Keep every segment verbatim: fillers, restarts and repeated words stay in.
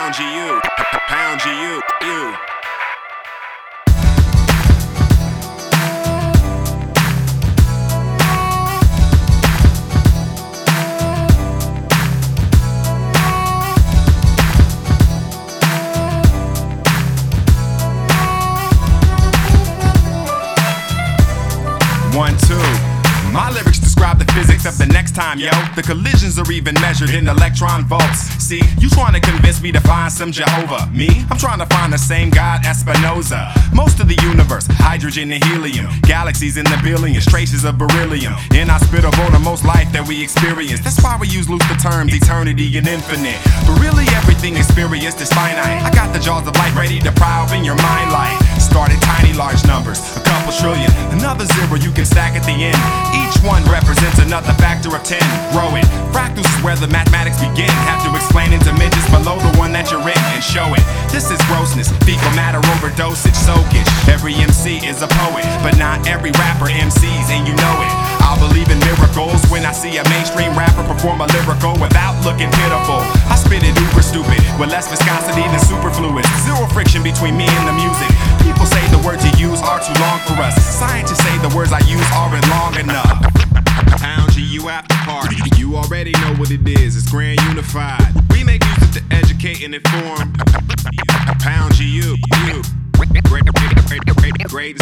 Pound G U, Pound G U, you. One, two. My lyrics describe the physics of the next time, yo. The collisions are even measured in electron volts. See, you trying to convince me to find some Jehovah. Me? I'm trying to find the same God as Spinoza. Most of the universe, hydrogen and helium. Galaxies in the billions, traces of beryllium. Inhospitable to most life that we experience. That's why we use loose the terms eternity and infinite. But really everything experienced is finite. I got the jaws of life ready to pry open your mind light. Started tiny large numbers, a couple trillion. Another zero you can stack at the end. Each one represents another factor of ten. Grow it. Fractals is where the mathematics begin. Have to explain in dimensions below the one that you're in and show it. This is grossness, fecal matter overdosage, soakage. Every M C is a poet, but not every rapper M Cs, and you know it. I'll believe in miracles when I see a mainstream rapper perform a lyrical without looking pitiful. I spit it uber stupid, with less viscosity than superfluids. Zero friction between me and the music. People say the words you use are too long for us. Scientists say the words I use aren't long enough. Pound G U after party. You already know what it is, it's grand unified. We make music to educate and inform. Pound G U, you. Great, great, great, great,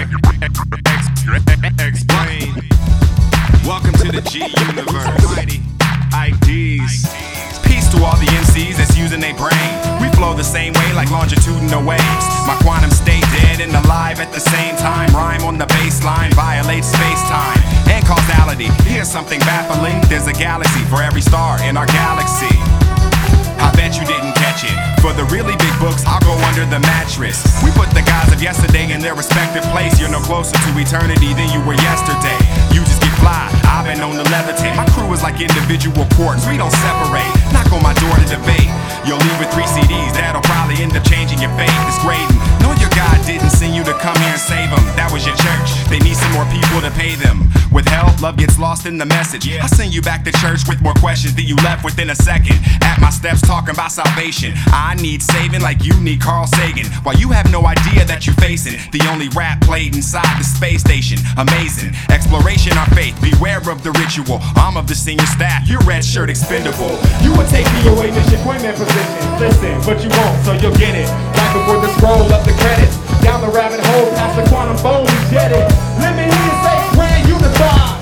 explain. Welcome to the G universe. Mighty I Ds. Peace to all the M Cs that's using their brain. We flow the same way like longitudinal waves. My quantum state dead and alive at the same time. Rhyme on the bass line violates space-time and causality. Here's something baffling. There's a galaxy for every star in our galaxy. I bet you didn't catch it. For the really big books, I'll go under the mattress. We put the gods of yesterday in their respective place. You're no closer to eternity than you were yesterday. You just get fly, I've been known to levitate. My crew is like individual courts, we don't separate. Knock on my door to debate. You'll leave with three C Ds, that'll probably end up changing your fate. It's grading. Know your God didn't send you to come here and save them. That was your church, they need some more people to pay them. With help, love gets lost in the message. I send you back to church with more questions than you left within a second. At my steps talking about salvation. I need saving like you need Carl Sagan. While you have no idea that you're facing the only rap played inside the space station. Amazing. Exploration our faith. Beware of the ritual. I'm of the senior staff. Your red shirt expendable. You would take me away mission appointment position. Listen, but you won't, so you'll get it. Right before the scroll up the credits. Down the rabbit hole, past the quantum phone, we get it. Let me hear you say grand unified.